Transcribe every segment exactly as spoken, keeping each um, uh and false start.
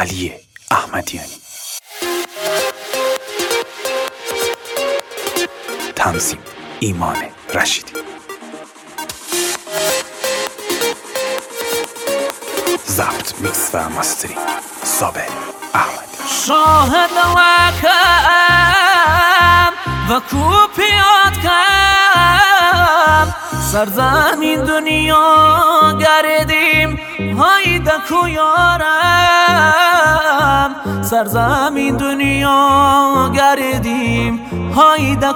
علی احمدیانی. تنظیم ایمان رشیدی. ضبط، میکس و ماسترینگ صابر احمدی. شاهد وکم و کوپیات کم سرزمین دنیا گردیم هایده کویارم سرزمین دنیا گردیم هایده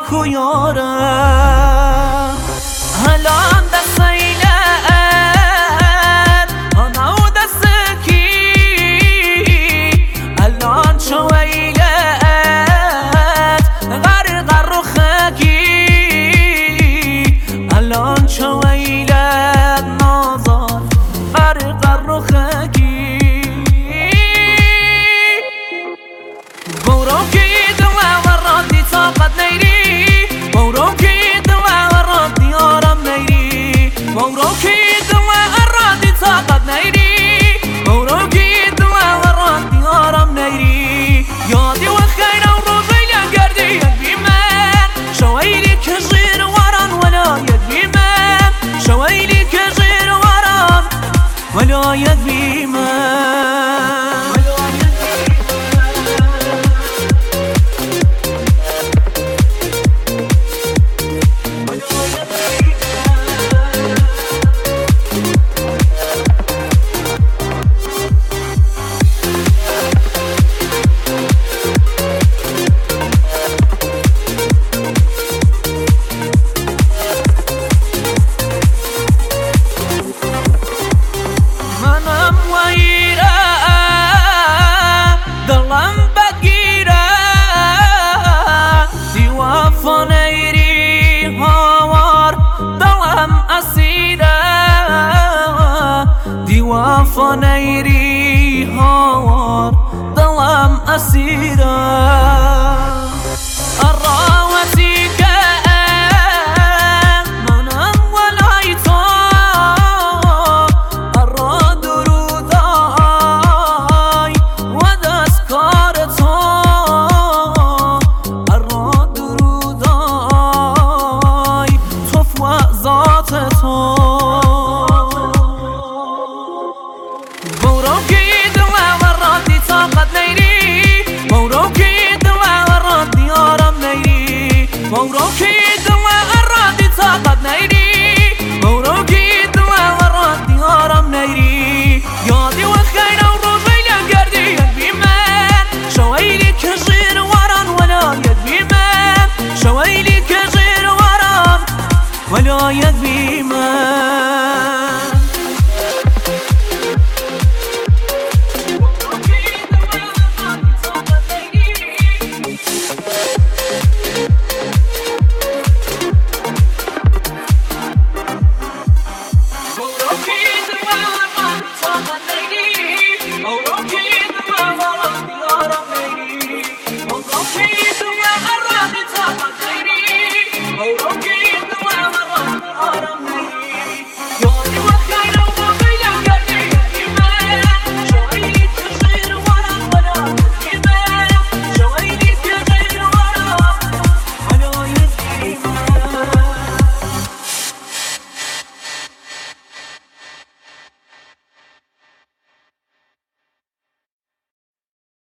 کویارم هلان دست ایلن آنو دست کی الان چو ایلت غرق رو خکی الان چو ایلت نازار غرق رو خکی برو که دلم ورادی طاقت نیری برو که دلم ورادی آرام نیری برو که دلم ورادی طاقت نیری برو که دلم ورادی آرام نیری یادی و خیر و روزی گردی یک بی من شویلی که زیر وران ولا یک بی من شویلی که زیر وران ولا یک بی من وفا نیری هوار دلم اسیره الراوتی که منم ولای تو الرا درودای و دستکار تو الرا درودای توف و ذات تو برو که دلم ورادی طاقت نیری برو که دلم ورادی آرام نیری برو که دلم ورادی طاقت نیری برو که دلم ورادی آرام نیری یادی و خیر و روزی گردی یک بی من شویلی که زیر وران ولا یک بی من شویلی که زیر وران ولا یک بی من